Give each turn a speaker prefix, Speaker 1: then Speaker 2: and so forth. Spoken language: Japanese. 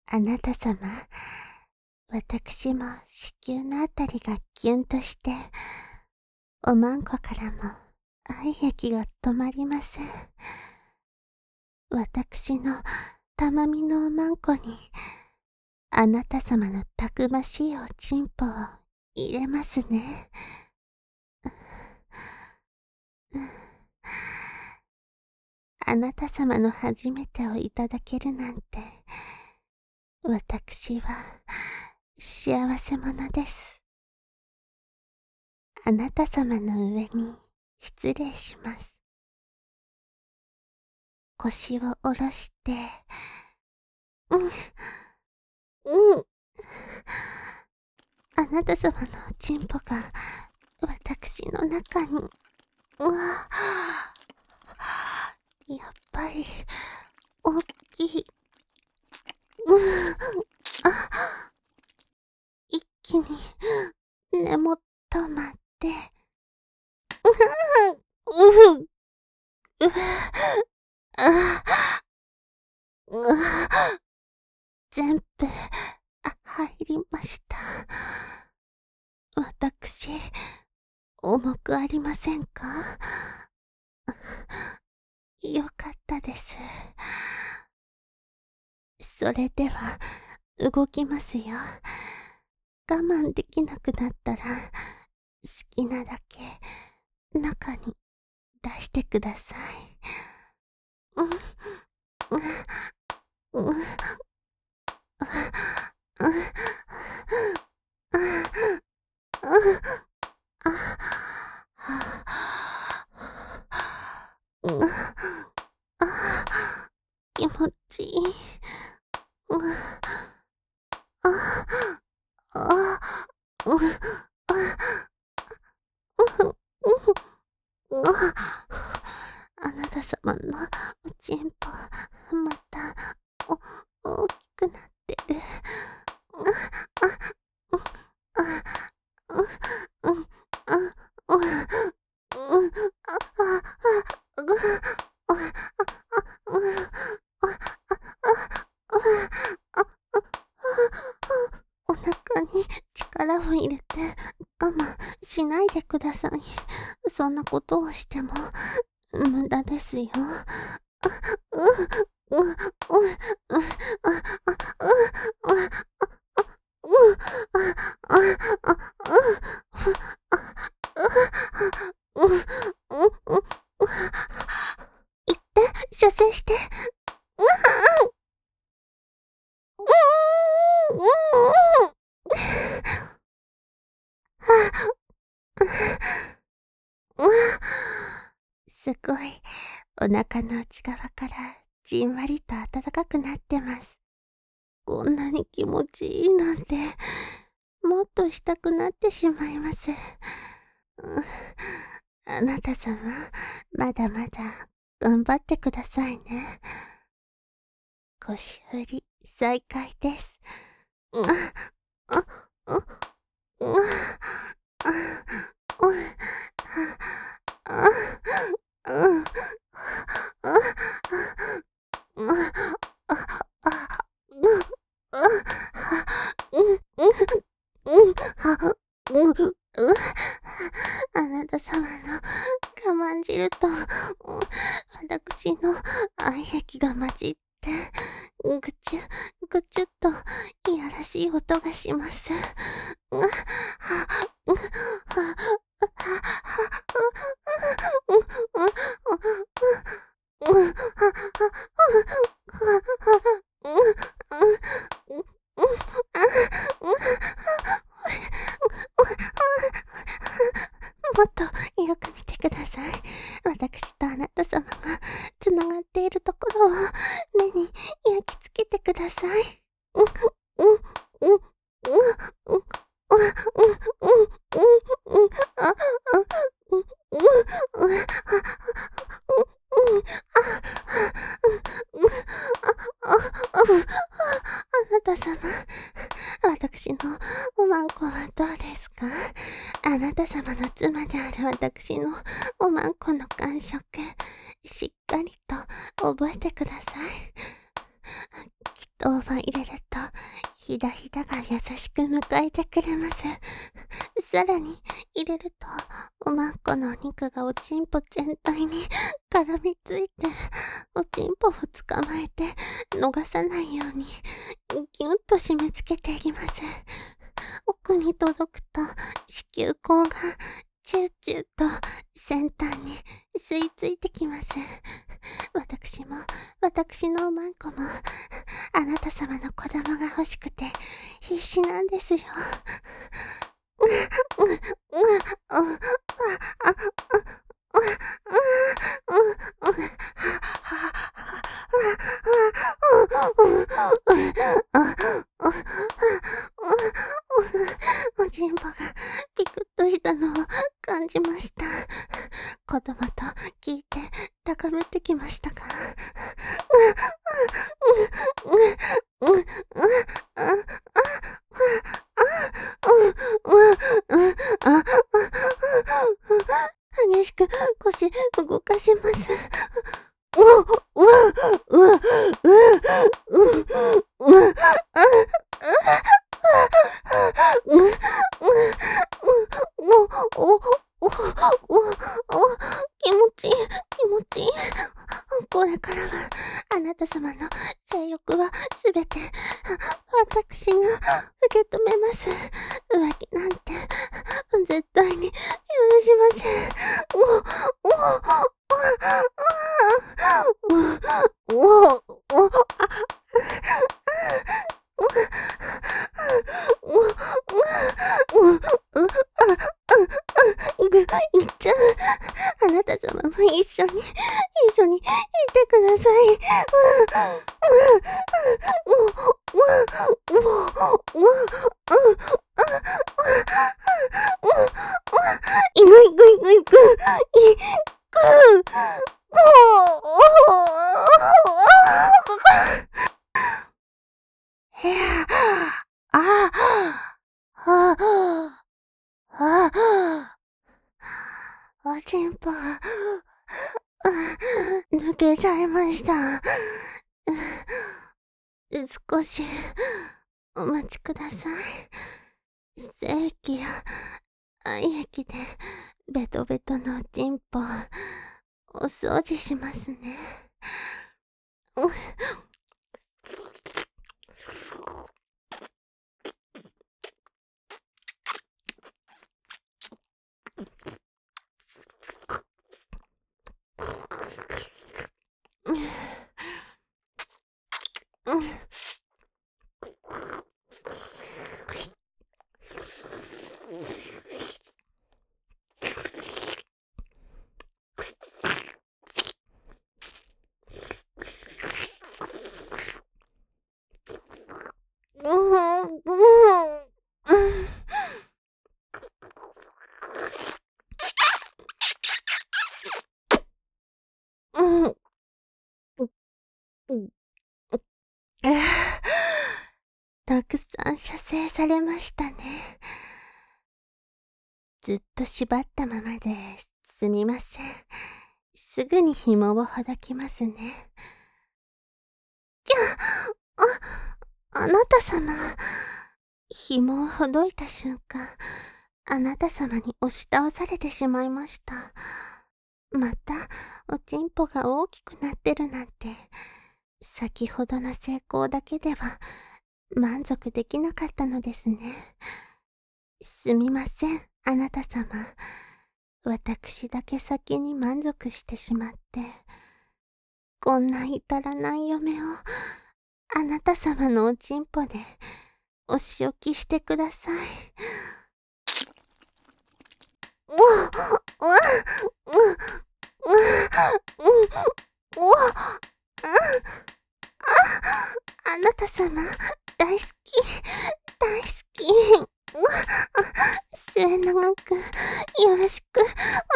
Speaker 1: あなた様、私も子宮のあたりがキュンとして、おまんこからも愛液が止まりません。私のたまみのおまんこに、あなた様のたくましいおちんぽを入れますね。あなた様の初めてをいただけるなんて、私は幸せ者です。あなた様の上に失礼します。腰を下ろして、あなた様のおちんぽが私の中に、やっぱり大きい。一気に根元まで、全部入りました。私、重くありませんか？よかったです。それでは、動きますよ。我慢できなくなったら、好きなだけ中に出してください。気持ちいい。あなた様のおちんぽ、また、大きくなってる。お腹に力を入れて我慢しないでください。そんなことをしても無駄ですよ。行って、射精して。すごい、お腹の内側からじんわりと暖かくなってます。こんなに気持ちいいなんて、もっとしたくなってしまいます。あなた様、まだまだ頑張ってくださいね。腰振り再開です。あなた様の我慢汁と、私の愛液が混じって、ぐちゅ、ぐちゅっと、いやらしい音がします。もっとよく見てください。私とあなた様がつながっているところを目に焼き付けてください。あなた様、私のおまんこはどうですか？あなた様の妻である私のおまんこの感触、しっかりと覚えてください。きっ豆腐入れると、ひだひだが優しく迎えてくれます。さらに、入れると、おまんこのお肉がおちんぽ全体に絡みついて、おちんぽを捕まえて、逃さないように、ぎゅっと締め付けていきます。奥に届くと、子宮口が、チューチューと先端に吸い付いてきます。私も、私のおまんこも、あなた様の子供が欲しくて、必死なんですよ。おちんぽがピクッとしたのを感じました。子供と聞いて高ぶってきましたか。激しく腰動かします。気持ちいい、気持ちいい。これからは、あなた様の性欲はすべて、私が受け止めます。浮気なんて、絶対に許しません。いっちゃう。あなた様も一緒にいてください。いぐいぐいぐいぐいぐおちんぽが抜けちゃいました。少しお待ちください。精液や愛液でベトベトのおちんぽお掃除しますね。たくさん射精されましたね。ずっと縛ったままですみません。すぐに紐をほどきますね。あなた様。紐をほどいた瞬間、あなた様に押し倒されてしまいました。また、おちんぽが大きくなってるなんて、先ほどの成功だけでは満足できなかったのですね。すみません、あなた様。私だけ先に満足してしまって、こんな至らない嫁を、あなた様のおちんぽで、お仕置きしてください。あなた様、大好き、大好き。末永く、よろしく、